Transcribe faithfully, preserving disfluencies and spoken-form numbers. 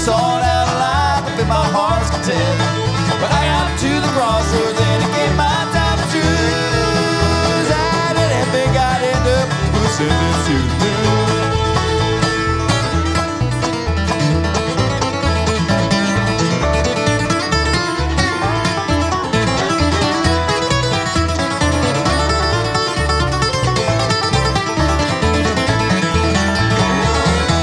sort out alive to fit my heart's content.